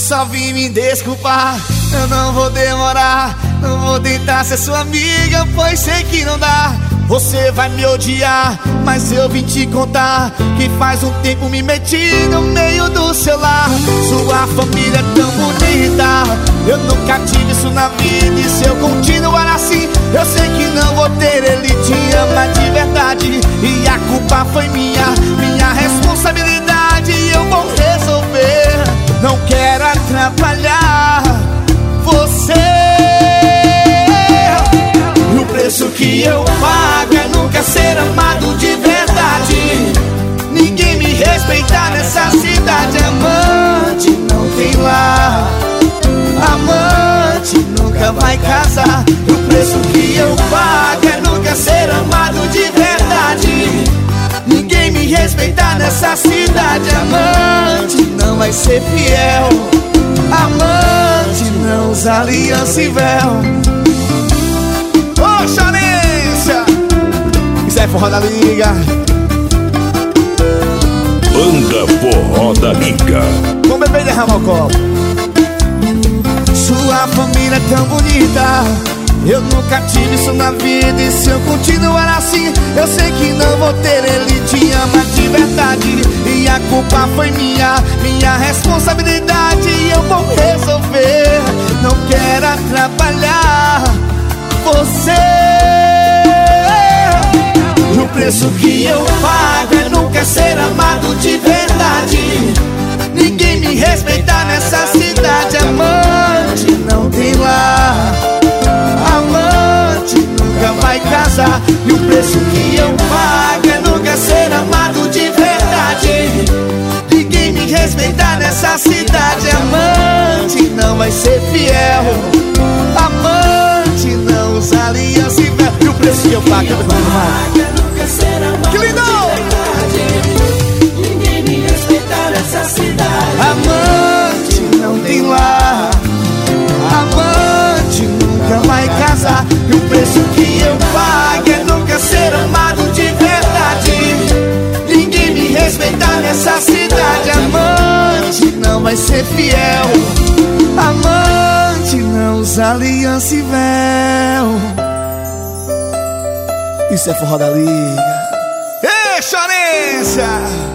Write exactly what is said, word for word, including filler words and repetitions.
só vim me desculpar. Eu não vou demorar, não vou tentar ser sua amiga, pois sei que não dá. Você vai me odiar, mas eu vim te contar que faz um tempo me meti no meio do seu lar. Sua família é tão bonita, eu nunca tive isso na vida. E se eu continuar assim, eu sei que não vou ter. Ele te ama de verdade e a culpa foi minha, minha responsabilidade, e eu vou resolver. Não quero atrapalhar você. E o preço que eu pago é nunca ser amado de verdade. Ninguém me respeitar nessa cidade. Amante não tem lar, amante nunca vai casar. E o preço que eu pago é nunca ser amado de verdade. Ninguém me respeitar nessa cidade. Amante não vai ser fiel, amante não usa aliança e véu. Ô, Xarência, isso é forró da liga. Banda Forró da Liga. Com bebê derrama o copo. Sua família é tão bonita, eu nunca tive isso na vida. E se eu continuar assim, eu sei que não vou ter. Ele te ama de verdade e a culpa foi minha, minha responsabilidade, e eu vou resolver. Não quero atrapalhar você. O preço que eu pago é nunca ser amado de verdade. Ninguém me respeitar nessa cidade. Amante não tem lar, amante nunca vai casar. E o preço que eu pago é nunca ser amado de verdade. Ninguém me respeitar nessa cidade. Amante não vai ser fiel, amante não usa aliança e véu. E o preço que eu pago é nunca ser amado que lindo! De verdade. Ninguém me respeitar nessa cidade. Amante não tem lar, amante nunca vai casar. E o preço que eu pago é nunca ser amado de verdade. Ninguém me respeitar nessa cidade. Amante não vai ser fiel, amante não usa aliança e véu. Isso é forró da liga. Ei, Xarência!